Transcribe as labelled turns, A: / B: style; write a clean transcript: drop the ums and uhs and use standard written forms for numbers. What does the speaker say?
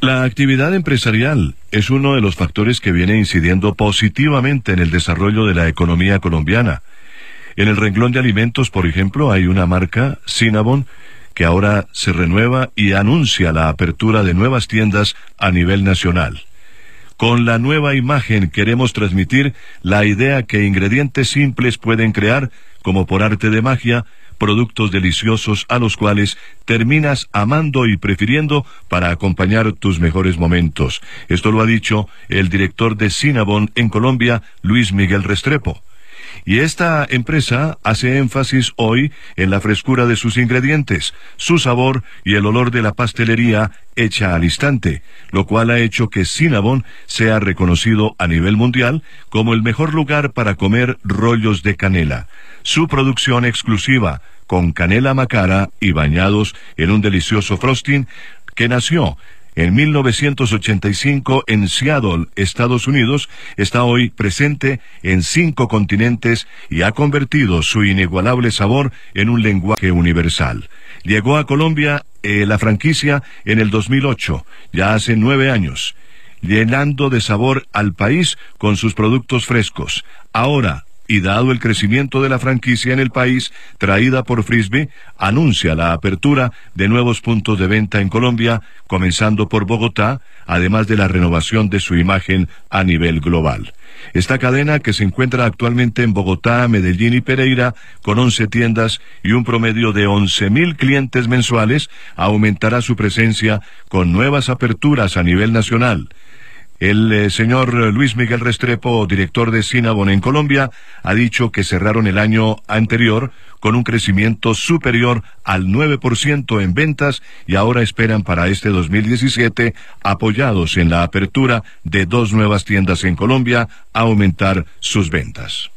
A: La actividad empresarial es uno de los factores que viene incidiendo positivamente en el desarrollo de la economía colombiana. En el renglón de alimentos, por ejemplo, hay una marca, Cinnabon, que ahora se renueva y anuncia la apertura de nuevas tiendas a nivel nacional. Con la nueva imagen queremos transmitir la idea que ingredientes simples pueden crear, como por arte de magia, productos deliciosos a los cuales terminas amando y prefiriendo para acompañar tus mejores momentos. Esto lo ha dicho el director de Cinnabon en Colombia, Luis Miguel Restrepo. Y esta empresa hace énfasis hoy en la frescura de sus ingredientes, su sabor y el olor de la pastelería hecha al instante, lo cual ha hecho que Cinnabon sea reconocido a nivel mundial como el mejor lugar para comer rollos de canela. Su producción exclusiva, con canela macara y bañados en un delicioso frosting, que nació en 1985 en Seattle, Estados Unidos, está hoy presente en 5 continentes y ha convertido su inigualable sabor en un lenguaje universal. Llegó a Colombia la franquicia en el 2008, ya hace 9 años, llenando de sabor al país con sus productos frescos. Ahora, y dado el crecimiento de la franquicia en el país, traída por Frisbee, anuncia la apertura de nuevos puntos de venta en Colombia, comenzando por Bogotá, además de la renovación de su imagen a nivel global. Esta cadena, que se encuentra actualmente en Bogotá, Medellín y Pereira, con 11 tiendas y un promedio de 11.000 clientes mensuales, aumentará su presencia con nuevas aperturas a nivel nacional. El señor Luis Miguel Restrepo, director de Cinnabon en Colombia, ha dicho que cerraron el año anterior con un crecimiento superior al 9% en ventas y ahora esperan para este 2017, apoyados en la apertura de 2 nuevas tiendas en Colombia, aumentar sus ventas.